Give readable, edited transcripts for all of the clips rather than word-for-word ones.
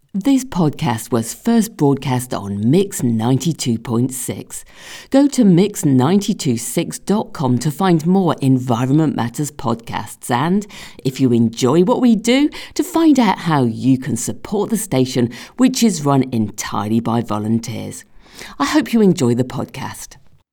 This podcast was first broadcast on Mix 92.6. Go to mix926.com to find more Environment Matters podcasts and, if you enjoy what we do, to find out how you can support the station, which is run entirely by volunteers. I hope you enjoy the podcast.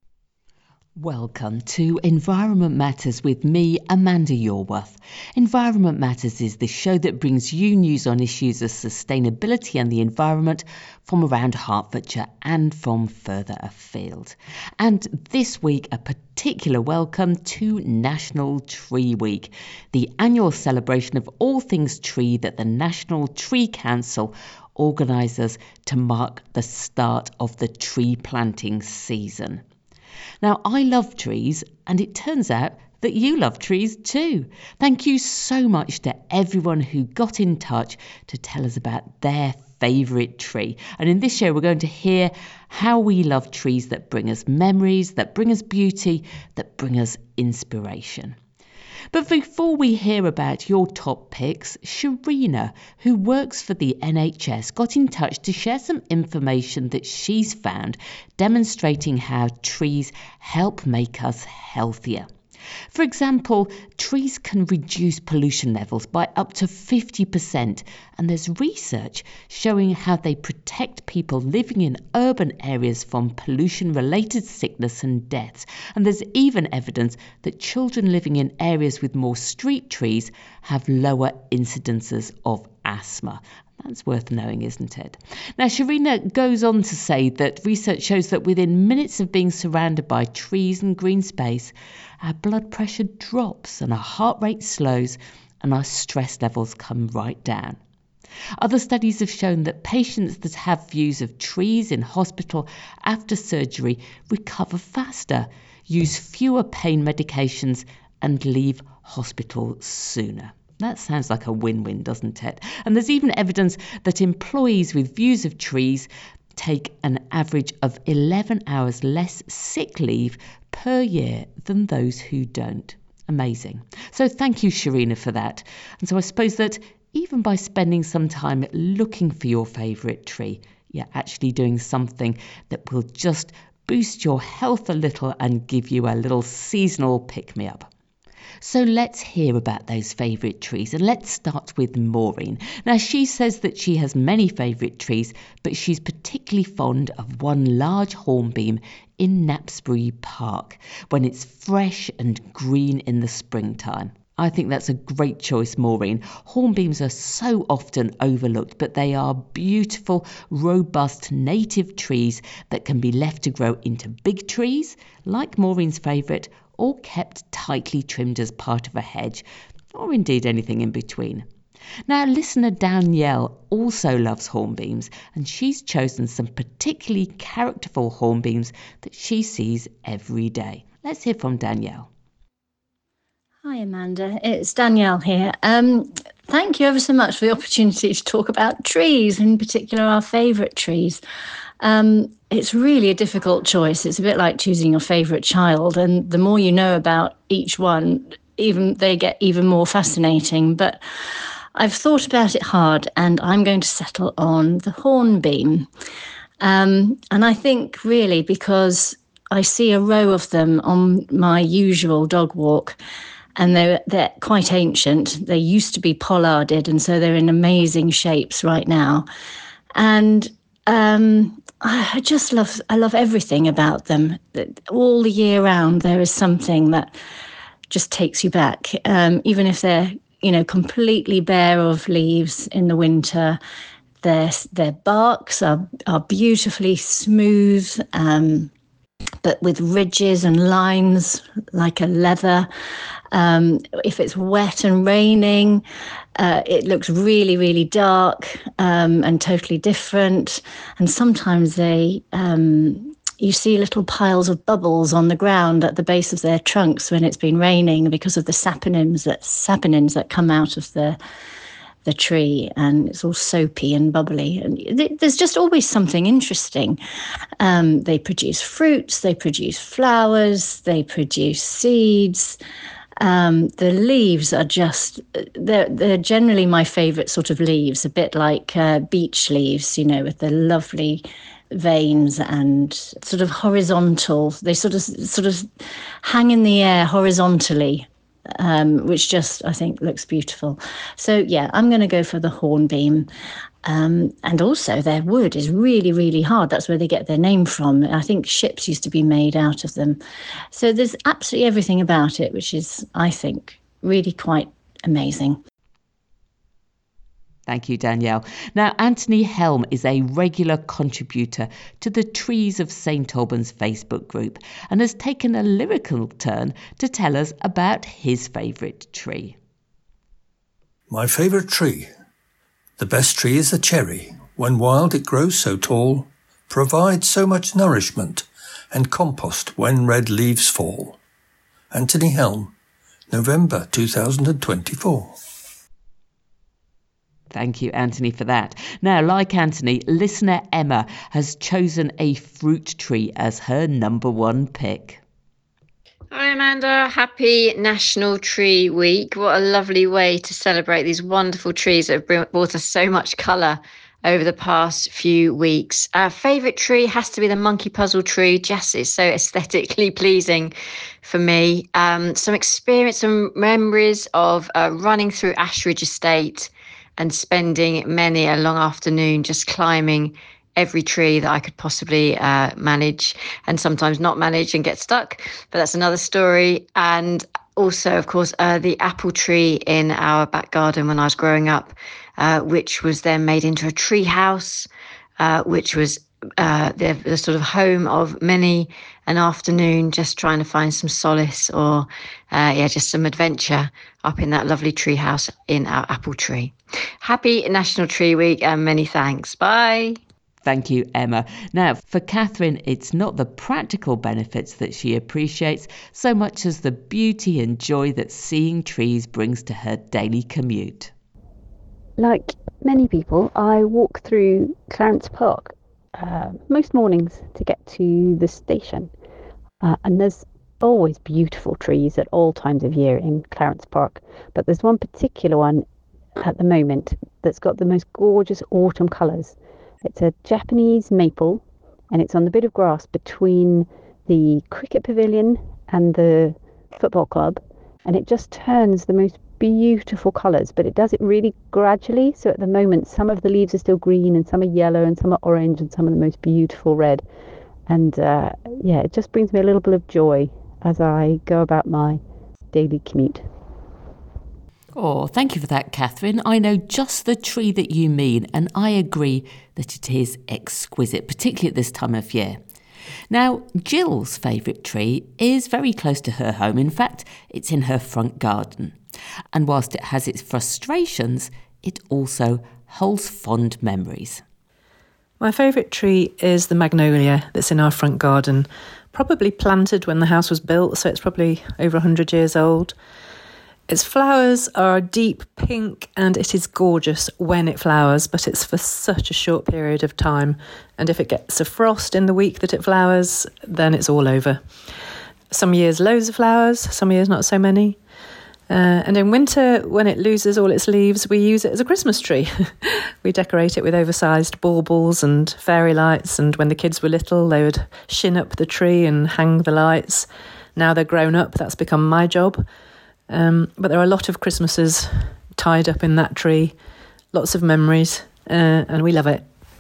Welcome to Environment Matters with me, Amanda Yorworth. Environment Matters is the show that brings you news on issues of sustainability and the environment from around Hertfordshire and from further afield. And this week, a particular welcome to National Tree Week, the annual celebration of all things tree that the National Tree Council organises to mark the start of the tree planting season. Now, I love trees, and it turns out that you love trees too. Thank you so much to everyone who got in touch to tell us about their favourite tree. And in this show, we're going to hear how we love trees that bring us memories, that bring us beauty, that bring us inspiration. But before we hear about your top picks, Sharina, who works for the NHS, got in touch to share some information that she's found demonstrating how trees help make us healthier. For example, trees can reduce pollution levels by up to 50%, and there's research showing how they protect people living in urban areas from pollution-related sickness and deaths. And there's even evidence that children living in areas with more street trees have lower incidences of asthma. That's worth knowing, isn't it? Now, Sharina goes on to say that research shows that within minutes of being surrounded by trees and green space, our blood pressure drops and our heart rate slows and our stress levels come right down. Other studies have shown that patients that have views of trees in hospital after surgery recover faster, use fewer pain medications and leave hospital sooner. That sounds like a win-win, doesn't it? And there's even evidence that employees with views of trees take an average of 11 hours less sick leave per year than those who don't. Amazing. So thank you, Sharina, for that. And so I suppose that even by spending some time looking for your favourite tree, you're actually doing something that will just boost your health a little and give you a little seasonal pick-me-up. So let's hear about those favourite trees, and let's start with Maureen. Now, she says that she has many favourite trees, but she's particularly fond of one large hornbeam in Knapsbury Park when it's fresh and green in the springtime. I think that's a great choice, Maureen. Hornbeams are so often overlooked, but they are beautiful, robust native trees that can be left to grow into big trees, like Maureen's favourite, or kept tightly trimmed as part of a hedge, or indeed anything in between. Now, listener Danielle also loves hornbeams, and she's chosen some particularly characterful hornbeams that she sees every day. Let's hear from Danielle. Hi, Amanda. It's Danielle here. Thank you ever so much for the opportunity to talk about trees, in particular our favourite trees. It's really a difficult choice. It's a bit like choosing your favourite child, and the more you know about each one, they get even more fascinating. But I've thought about it hard, and I'm going to settle on the hornbeam. And I think really because I see a row of them on my usual dog walk, and they're quite ancient. They used to be pollarded, and so they're in amazing shapes right now. And I love everything about them. All the year round, there is something that just takes you back. Even if they're, completely bare of leaves in the winter, their barks are beautifully smooth, but with ridges and lines like a leather. If it's wet and raining, it looks really, really dark and totally different. And sometimes you see little piles of bubbles on the ground at the base of their trunks when it's been raining because of the saponins that come out of the tree, and it's all soapy and bubbly. And there's just always something interesting. They produce fruits, they produce flowers, they produce seeds. The leaves are just, they're generally my favourite sort of leaves, a bit like beech leaves, with the lovely veins and sort of horizontal. They sort of hang in the air horizontally, which just, I think, looks beautiful. So, yeah, I'm going to go for the hornbeam. And also their wood is really, really hard. That's where they get their name from. I think ships used to be made out of them. So there's absolutely everything about it, which is, I think, really quite amazing. Thank you, Danielle. Now, Anthony Helm is a regular contributor to the Trees of St Albans Facebook group and has taken a lyrical turn to tell us about his favourite tree. My favourite tree. The best tree is the cherry. When wild it grows so tall, provides so much nourishment and compost when red leaves fall. Anthony Helm, November 2024. Thank you, Anthony, for that. Now, like Anthony, listener Emma has chosen a fruit tree as her number one pick. Hi Amanda, happy National Tree Week. What a lovely way to celebrate these wonderful trees that have brought us so much colour over the past few weeks. Our favourite tree has to be the monkey puzzle tree. Just it's so aesthetically pleasing for me. Some experience and memories of running through Ashridge Estate and spending many a long afternoon just climbing every tree that I could possibly manage, and sometimes not manage and get stuck, but that's another story. And also, of course, the apple tree in our back garden when I was growing up, which was then made into a tree house, which was the sort of home of many an afternoon just trying to find some solace or just some adventure up in that lovely tree house in our apple tree. Happy National Tree Week and many thanks. Bye. Thank you, Emma. Now, for Catherine, it's not the practical benefits that she appreciates so much as the beauty and joy that seeing trees brings to her daily commute. Like many people, I walk through Clarence Park most mornings to get to the station. And there's always beautiful trees at all times of year in Clarence Park. But there's one particular one at the moment that's got the most gorgeous autumn colours. It's a Japanese maple, and it's on the bit of grass between the cricket pavilion and the football club, and it just turns the most beautiful colours, but it does it really gradually. So at the moment, some of the leaves are still green, and some are yellow, and some are orange, and some are the most beautiful red. And it just brings me a little bit of joy as I go about my daily commute. Oh, thank you for that, Catherine. I know just the tree that you mean, and I agree that it is exquisite, particularly at this time of year. Now, Jill's favourite tree is very close to her home. In fact, it's in her front garden. And whilst it has its frustrations, it also holds fond memories. My favourite tree is the magnolia that's in our front garden, probably planted when the house was built, so it's probably over 100 years old. Its flowers are deep pink and it is gorgeous when it flowers, but it's for such a short period of time. And if it gets a frost in the week that it flowers, then it's all over. Some years loads of flowers, some years not so many. And in winter, when it loses all its leaves, we use it as a Christmas tree. We decorate it with oversized baubles and fairy lights. And when the kids were little, they would shin up the tree and hang the lights. Now they're grown up, that's become my job. But there are a lot of Christmases tied up in that tree, lots of memories, and we love it.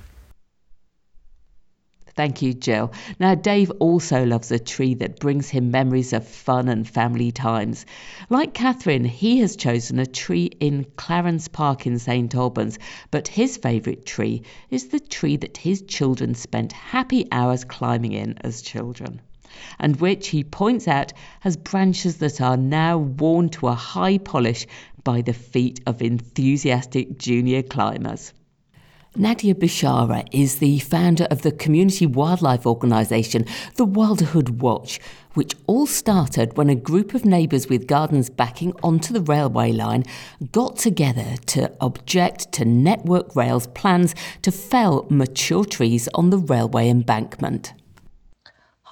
Thank you, Jill. Now, Dave also loves a tree that brings him memories of fun and family times. Like Catherine, he has chosen a tree in Clarence Park in St Albans, but his favourite tree is the tree that his children spent happy hours climbing in as children, and which, he points out, has branches that are now worn to a high polish by the feet of enthusiastic junior climbers. Nadia Bishara is the founder of the community wildlife organisation, the Wilderhood Watch, which all started when a group of neighbours with gardens backing onto the railway line got together to object to Network Rail's plans to fell mature trees on the railway embankment.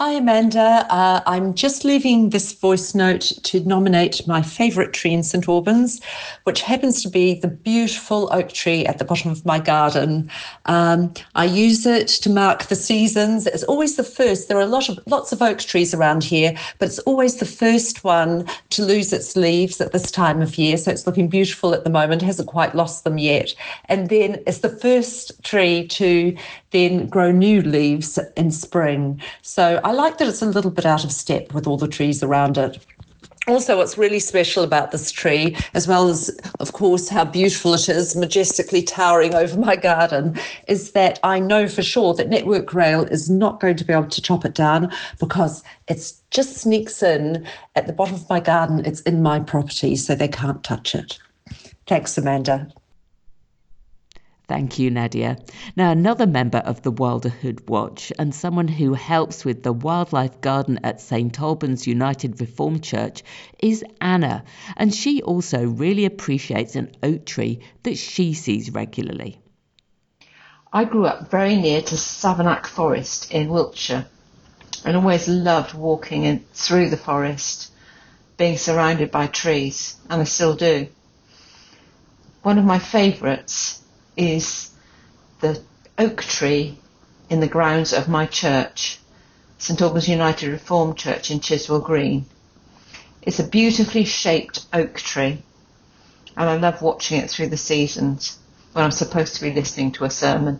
Hi, Amanda. I'm just leaving this voice note to nominate my favourite tree in St Albans, which happens to be the beautiful oak tree at the bottom of my garden. I use it to mark the seasons. It's always the first. There are lots of oak trees around here, but it's always the first one to lose its leaves at this time of year. So it's looking beautiful at the moment. It hasn't quite lost them yet. And then it's the first tree to then grow new leaves in spring. So I like that it's a little bit out of step with all the trees around it. Also, what's really special about this tree, as well as, of course, how beautiful it is, majestically towering over my garden, is that I know for sure that Network Rail is not going to be able to chop it down because it just sneaks in at the bottom of my garden. It's in my property, so they can't touch it. Thanks, Amanda. Thank you, Nadia. Now, another member of the Wilderhood Watch and someone who helps with the wildlife garden at St Albans United Reformed Church is Anna, and she also really appreciates an oak tree that she sees regularly. I grew up very near to Savernake Forest in Wiltshire and always loved walking through the forest, being surrounded by trees, and I still do. One of my favourites is the oak tree in the grounds of my church, St Albans United Reformed Church in Chiswell Green. It's a beautifully shaped oak tree, and I love watching it through the seasons when I'm supposed to be listening to a sermon.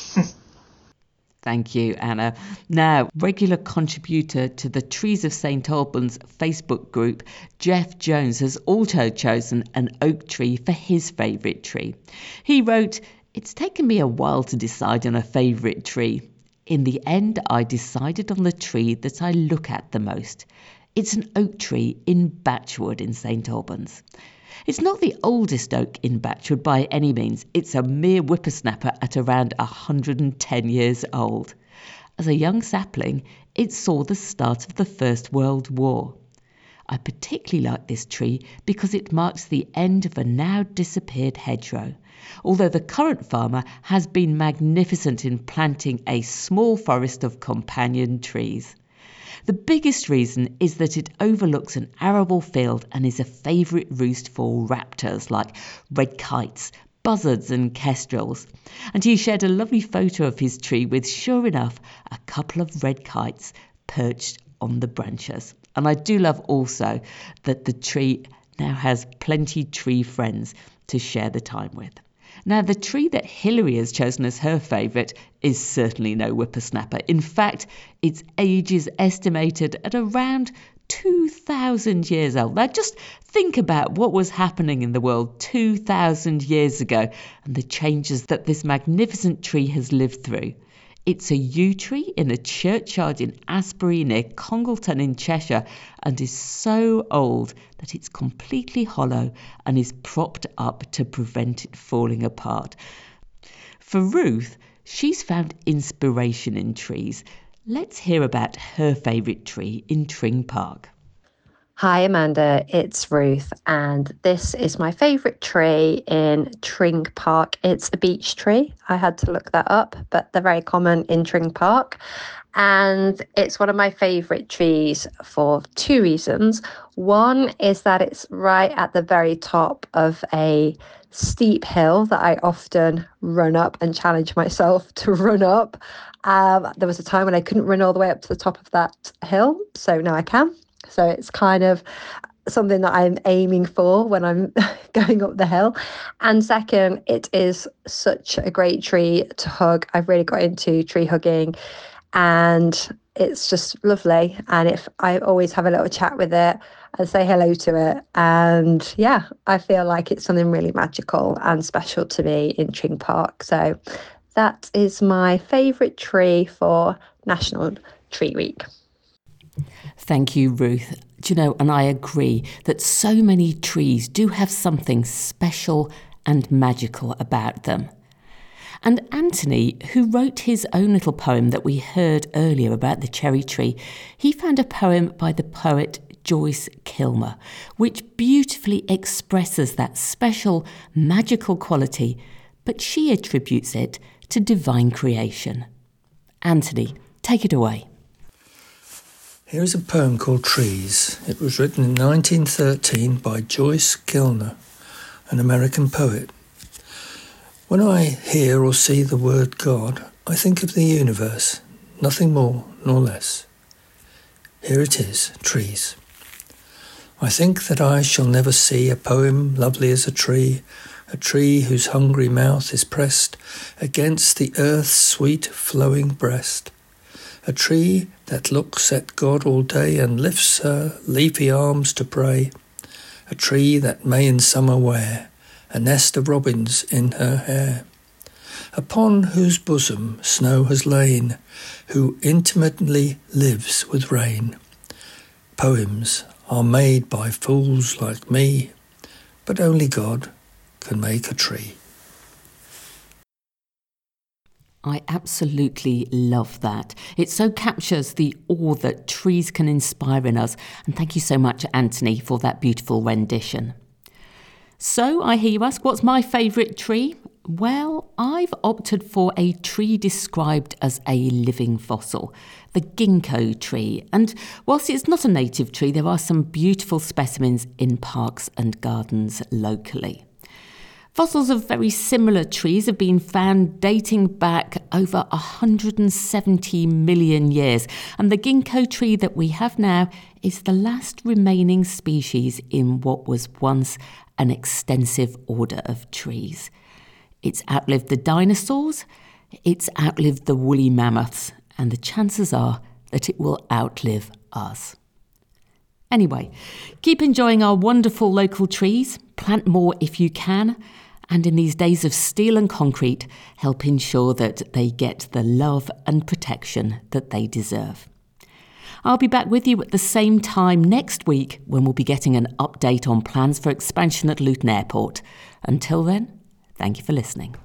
Thank you, Anna. Now, regular contributor to the Trees of St Albans Facebook group, Jeff Jones has also chosen an oak tree for his favourite tree. He wrote, "It's taken me a while to decide on a favourite tree. In the end, I decided on the tree that I look at the most. It's an oak tree in Batchwood in St Albans. It's not the oldest oak in Batchwood by any means. It's a mere whippersnapper at around 110 years old. As a young sapling, it saw the start of the First World War. I particularly like this tree because it marks the end of a now disappeared hedgerow, although the current farmer has been magnificent in planting a small forest of companion trees. The biggest reason is that it overlooks an arable field and is a favourite roost for raptors like red kites, buzzards and kestrels. And he shared a lovely photo of his tree with, sure enough, a couple of red kites perched on the branches. And I do love also that the tree now has plenty tree friends to share the time with. Now, the tree that Hilary has chosen as her favourite is certainly no whippersnapper. In fact, its age is estimated at around 2,000 years old. Now, just think about what was happening in the world 2,000 years ago and the changes that this magnificent tree has lived through. It's a yew tree in a churchyard in Asbury near Congleton in Cheshire and is so old that it's completely hollow and is propped up to prevent it falling apart. For Ruth, she's found inspiration in trees. Let's hear about her favourite tree in Tring Park. Hi Amanda, it's Ruth, and this is my favourite tree in Tring Park. It's a beech tree. I had to look that up, but they're very common in Tring Park. And it's one of my favourite trees for two reasons. One is that it's right at the very top of a steep hill that I often run up and challenge myself to run up. There was a time when I couldn't run all the way up to the top of that hill, so now I can. So it's kind of something that I'm aiming for when I'm going up the hill. And second, it is such a great tree to hug. I've really got into tree hugging and it's just lovely. And if I always have a little chat with it and say hello to it. And yeah, I feel like it's something really magical and special to me in Tring Park. So that is my favourite tree for National Tree Week. Thank you, Ruth. Do you know, and I agree that so many trees do have something special and magical about them. And Anthony, who wrote his own little poem that we heard earlier about the cherry tree, he found a poem by the poet Joyce Kilmer, which beautifully expresses that special, magical quality, but she attributes it to divine creation. Anthony, take it away. Here is a poem called Trees. It was written in 1913 by Joyce Kilner, an American poet. When I hear or see the word God, I think of the universe, nothing more nor less. Here it is, Trees. I think that I shall never see a poem lovely as a tree whose hungry mouth is pressed against the earth's sweet flowing breast, a tree that looks at God all day and lifts her leafy arms to pray, a tree that may in summer wear a nest of robins in her hair, upon whose bosom snow has lain, who intimately lives with rain. Poems are made by fools like me, but only God can make a tree. I absolutely love that. It so captures the awe that trees can inspire in us. And thank you so much, Anthony, for that beautiful rendition. So I hear you ask, what's my favourite tree? Well, I've opted for a tree described as a living fossil, the ginkgo tree. And whilst it's not a native tree, there are some beautiful specimens in parks and gardens locally. Fossils of very similar trees have been found dating back over 170 million years, and the ginkgo tree that we have now is the last remaining species in what was once an extensive order of trees. It's outlived the dinosaurs, it's outlived the woolly mammoths, and the chances are that it will outlive us. Anyway, keep enjoying our wonderful local trees, plant more if you can, and in these days of steel and concrete, help ensure that they get the love and protection that they deserve. I'll be back with you at the same time next week when we'll be getting an update on plans for expansion at Luton Airport. Until then, thank you for listening.